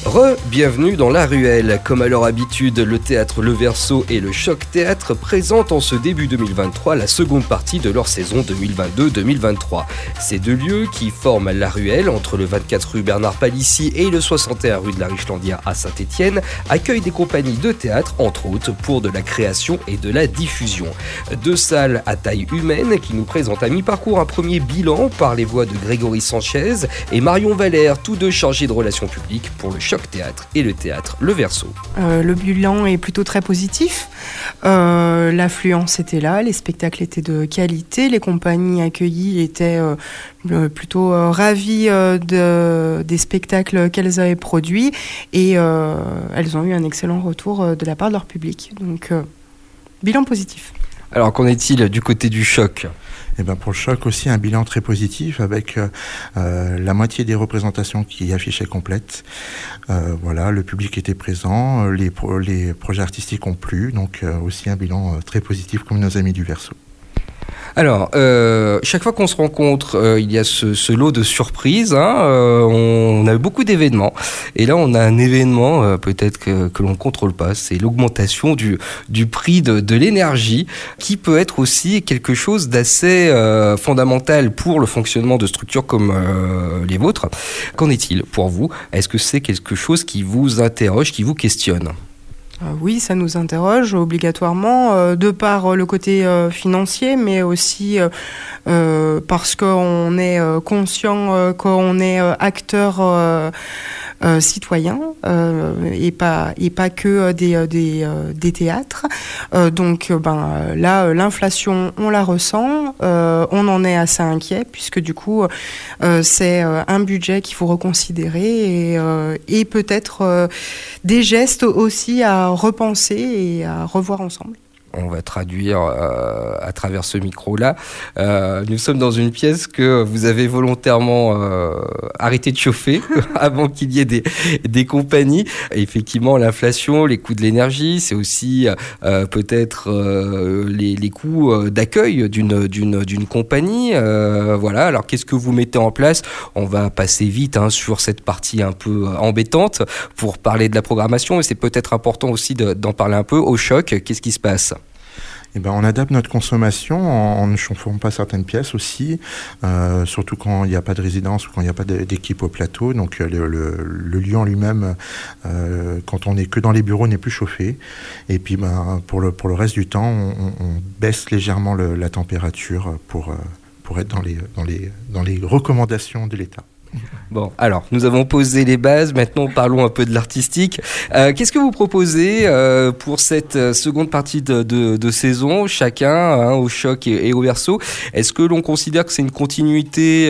Bienvenue dans La Ruelle. Comme à leur habitude, le théâtre Le Verseau et le Choc Théâtre présentent en ce début 2023 la seconde partie de leur saison 2022-2023. Ces deux lieux qui forment La Ruelle, entre le 24 rue Bernard Palissy et le 61 rue de la Richlandière à Saint-Étienne, accueillent des compagnies de théâtre, entre autres, pour de la création et de la diffusion. Deux salles à taille humaine qui nous présentent à mi-parcours un premier bilan par les voix de Grégory Sanchez et Marion Valère, tous deux chargés de relations publiques pour le Choc Théâtre et le théâtre Le Verseau. Le bilan est plutôt très positif. L'affluence était là, les spectacles étaient de qualité, les compagnies accueillies étaient plutôt ravies des spectacles qu'elles avaient produits et elles ont eu un excellent retour de la part de leur public. Donc, bilan positif. Alors, qu'en est-il du côté du Choc ? Et pour le Choc aussi, un bilan très positif avec la moitié des représentations qui affichaient complètes. Voilà, le public était présent, les projets artistiques ont plu, donc aussi un bilan très positif comme nos amis du Verseau. Alors, chaque fois qu'on se rencontre, il y a ce lot de surprises. On a eu beaucoup d'événements. Et là, on a un événement peut-être que l'on ne contrôle pas. C'est l'augmentation du prix de l'énergie, qui peut être aussi quelque chose d'assez fondamental pour le fonctionnement de structures comme les vôtres. Qu'en est-il pour vous ? Est-ce que c'est quelque chose qui vous interroge, qui vous questionne ? Oui, ça nous interroge obligatoirement, de par le côté financier, mais aussi parce qu'on est conscient qu'on est acteur citoyen et pas que des théâtres. Donc là, l'inflation, on la ressent, on en est assez inquiet puisque du coup, c'est un budget qu'il faut reconsidérer et peut-être des gestes aussi à repenser et à revoir ensemble. On va traduire à travers ce micro-là. Nous sommes dans une pièce que vous avez volontairement arrêté de chauffer avant qu'il y ait des compagnies. Et effectivement, l'inflation, les coûts de l'énergie, c'est aussi peut-être les coûts d'accueil d'une compagnie. Voilà. Alors, qu'est-ce que vous mettez en place ? On va passer vite sur cette partie un peu embêtante pour parler de la programmation. Et c'est peut-être important aussi d'en parler un peu. Au Choc, qu'est-ce qui se passe ? On adapte notre consommation en ne chauffant pas certaines pièces aussi, surtout quand il n'y a pas de résidence ou quand il n'y a pas d'équipe au plateau. Donc le lieu en lui-même, quand on n'est que dans les bureaux, n'est plus chauffé. Et puis pour le reste du temps, on baisse légèrement la température pour être dans les recommandations de l'État. Bon, alors, nous avons posé les bases, maintenant parlons un peu de l'artistique. Qu'est-ce que vous proposez pour cette seconde partie de saison, chacun, au Choc et au Verseau ? Est-ce que l'on considère que c'est une continuité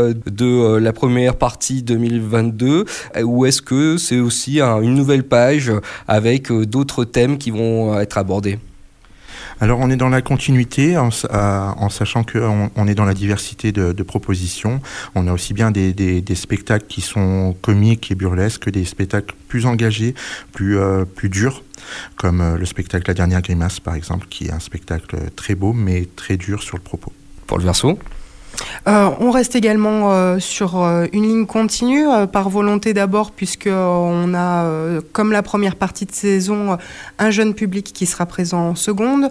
de la première partie 2022 ou est-ce que c'est aussi une nouvelle page avec d'autres thèmes qui vont être abordés ? Alors on est dans la continuité en sachant qu'on est dans la diversité de propositions. On a aussi bien des spectacles qui sont comiques et burlesques que des spectacles plus engagés, plus durs, comme le spectacle La Dernière Grimace par exemple, qui est un spectacle très beau mais très dur sur le propos. Pour le Verseau ? On reste également sur une ligne continue, par volonté d'abord, puisqu'on a, comme la première partie de saison, un jeune public qui sera présent en seconde.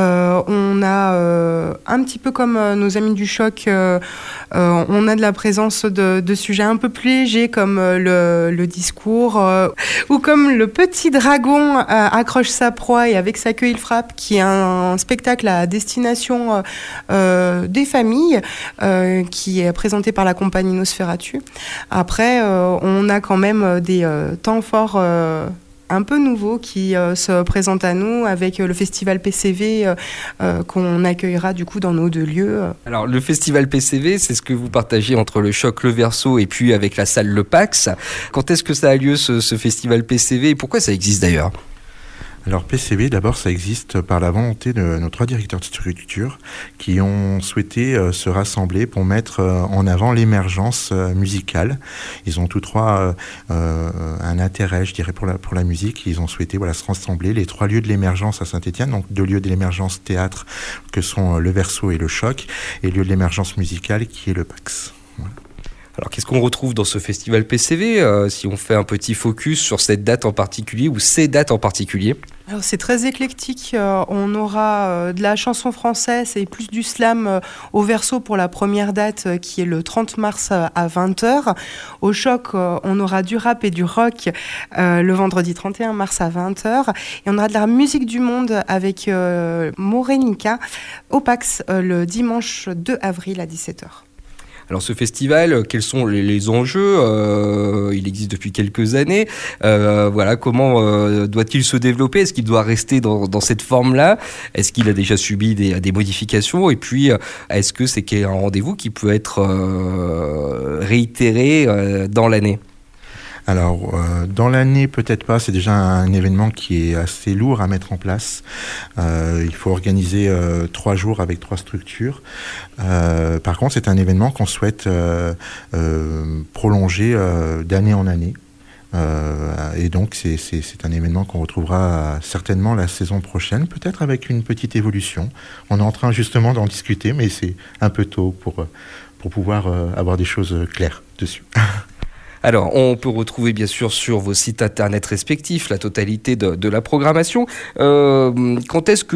On a, un petit peu comme nos amis du Choc, on a de la présence de sujets un peu plus légers, comme le discours, ou comme Le Petit Dragon accroche sa proie et avec sa queue il frappe, qui est un spectacle à destination des familles, qui est présenté par la compagnie Nosferatu. Après, on a quand même des temps forts un peu nouveaux qui se présentent à nous avec le festival PCV qu'on accueillera du coup dans nos deux lieux. Alors le festival PCV, c'est ce que vous partagez entre le Choc Le Verseau et puis avec la salle Le Pax. Quand est-ce que ça a lieu ce festival PCV et pourquoi ça existe d'ailleurs ? Alors PCV, d'abord, ça existe par la volonté de nos 3 directeurs de structure qui ont souhaité se rassembler pour mettre en avant l'émergence musicale. Ils ont tous 3 un intérêt, je dirais, pour la musique. Ils ont souhaité se rassembler, les 3 lieux de l'émergence à Saint-Étienne, donc 2 lieux de l'émergence théâtre que sont le Verseau et le Choc, et le lieu de l'émergence musicale qui est le Pax. Voilà. Alors qu'est-ce qu'on retrouve dans ce festival PCV, si on fait un petit focus sur cette date en particulier ou ces dates en particulier? Alors c'est très éclectique, on aura de la chanson française et plus du slam au Verso pour la première date qui est le 30 mars à 20h. Au Choc, on aura du rap et du rock le vendredi 31 mars à 20h. Et on aura de la musique du monde avec Morenica au Pax le dimanche 2 avril à 17h. Alors ce festival, quels sont les enjeux? Il existe depuis quelques années. Voilà, comment doit-il se développer? Est-ce qu'il doit rester dans cette forme-là? Est-ce qu'il a déjà subi des modifications? Et puis, est-ce que c'est un rendez-vous qui peut être réitéré dans l'année? Alors, dans l'année, peut-être pas. C'est déjà un événement qui est assez lourd à mettre en place. Il faut organiser 3 jours avec 3 structures. Par contre, c'est un événement qu'on souhaite prolonger d'année en année. Et donc, c'est un événement qu'on retrouvera certainement la saison prochaine, peut-être avec une petite évolution. On est en train justement d'en discuter, mais c'est un peu tôt pour pouvoir avoir des choses claires dessus. Alors, on peut retrouver bien sûr sur vos sites internet respectifs la totalité de la programmation. Quand est-ce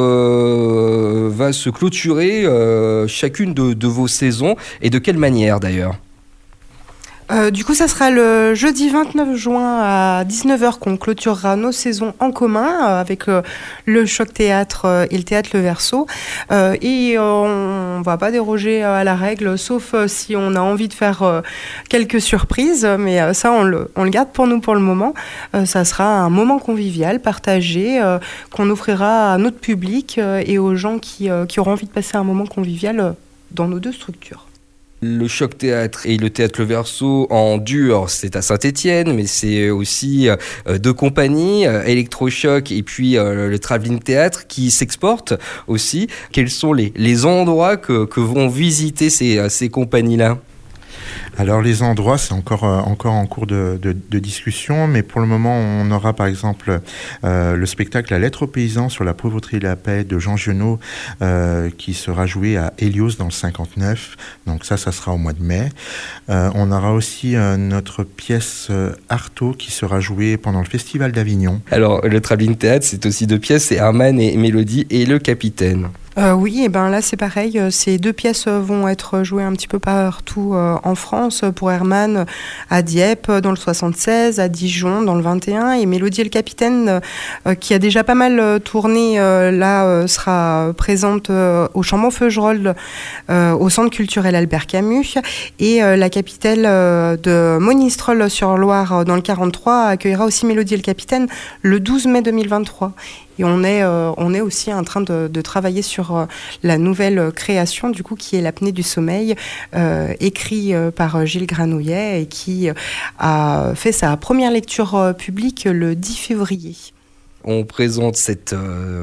que va se clôturer chacune de vos saisons et de quelle manière d'ailleurs ? Du coup, ça sera le jeudi 29 juin à 19h qu'on clôturera nos saisons en commun avec le Choc Théâtre et le Théâtre Le Verso. Et on va pas déroger à la règle, sauf si on a envie de faire quelques surprises. Mais ça, on le garde pour nous pour le moment. Ça sera un moment convivial, partagé, qu'on offrira à notre public et aux gens qui auront envie de passer un moment convivial dans nos 2 structures. Le Choc Théâtre et le Théâtre Le Verso en dur, c'est à Saint-Étienne, mais c'est aussi 2 compagnies, Electrochoc et puis le Travelling Théâtre qui s'exportent aussi. Quels sont les endroits que vont visiter ces compagnies-là ? Alors les endroits, c'est encore en cours de discussion, mais pour le moment, on aura par exemple le spectacle La Lettre aux paysans sur la pauvreté et la paix de Jean Giono qui sera joué à Hélios dans le 59. Donc ça sera au mois de mai. On aura aussi notre pièce Artaud qui sera jouée pendant le Festival d'Avignon. Alors le Travelling Théâtre, c'est aussi 2 pièces, c'est Herman et Mélodie et le Capitaine. Oui, et ben là c'est pareil, ces 2 pièces vont être jouées un petit peu partout en France, pour Herman à Dieppe dans le 76, à Dijon dans le 21, et Mélodie et le Capitaine qui a déjà pas mal tourné, là sera présente au Chambon-Feugerolles, au Centre culturel Albert Camus, et la capitale de Monistrol-sur-Loire dans le 43 accueillera aussi Mélodie et le Capitaine le 12 mai 2023. Et on est aussi en train de travailler sur la nouvelle création, du coup, qui est l'apnée du sommeil, écrit par Gilles Granouillet et qui a fait sa première lecture publique le 10 février. On présente cette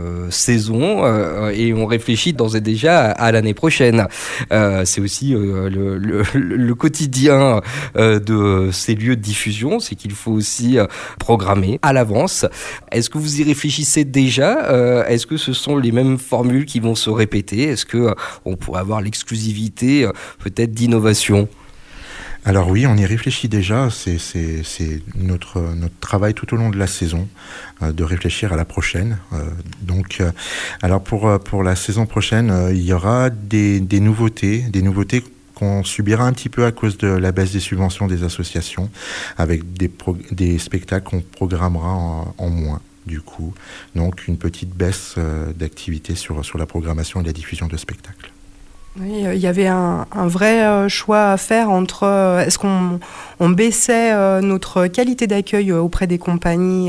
saison et on réfléchit d'ores et déjà à l'année prochaine. C'est aussi le quotidien de ces lieux de diffusion, c'est qu'il faut aussi programmer à l'avance. Est-ce que vous y réfléchissez déjà ? Est-ce que ce sont les mêmes formules qui vont se répéter ? Est-ce qu'on pourrait avoir l'exclusivité peut-être d'innovation ? Alors oui, on y réfléchit déjà, c'est notre travail tout au long de la saison, de réfléchir à la prochaine. Alors pour la saison prochaine, il y aura des nouveautés qu'on subira un petit peu à cause de la baisse des subventions des associations, avec des spectacles qu'on programmera en moins. Du coup, donc une petite baisse d'activité sur la programmation et la diffusion de spectacles. Oui, il y avait un vrai choix à faire entre est-ce qu'on baissait notre qualité d'accueil auprès des compagnies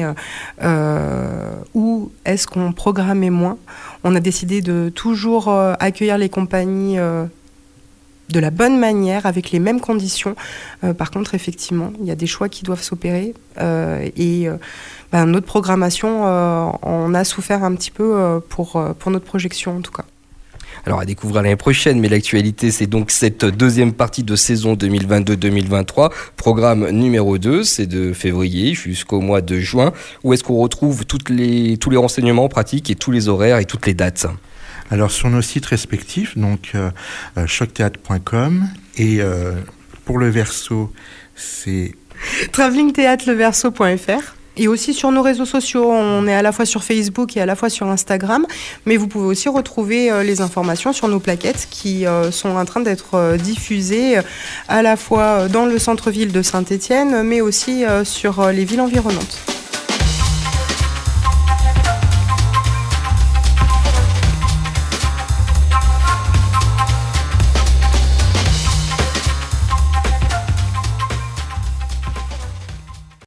ou est-ce qu'on programmait moins. On a décidé de toujours accueillir les compagnies de la bonne manière, avec les mêmes conditions. Par contre, effectivement, il y a des choix qui doivent s'opérer et notre programmation, on a souffert un petit peu pour notre projection en tout cas. Alors à découvrir l'année prochaine, mais l'actualité c'est donc cette 2e partie de saison 2022-2023, programme numéro 2, c'est de février jusqu'au mois de juin, où est-ce qu'on retrouve tous les renseignements pratiques et tous les horaires et toutes les dates ? Alors sur nos sites respectifs, donc chocthéâtre.com et pour le Verso, c'est travelingtheatreverso.fr. Et aussi sur nos réseaux sociaux, on est à la fois sur Facebook et à la fois sur Instagram, mais vous pouvez aussi retrouver les informations sur nos plaquettes qui sont en train d'être diffusées à la fois dans le centre-ville de Saint-Étienne, mais aussi sur les villes environnantes.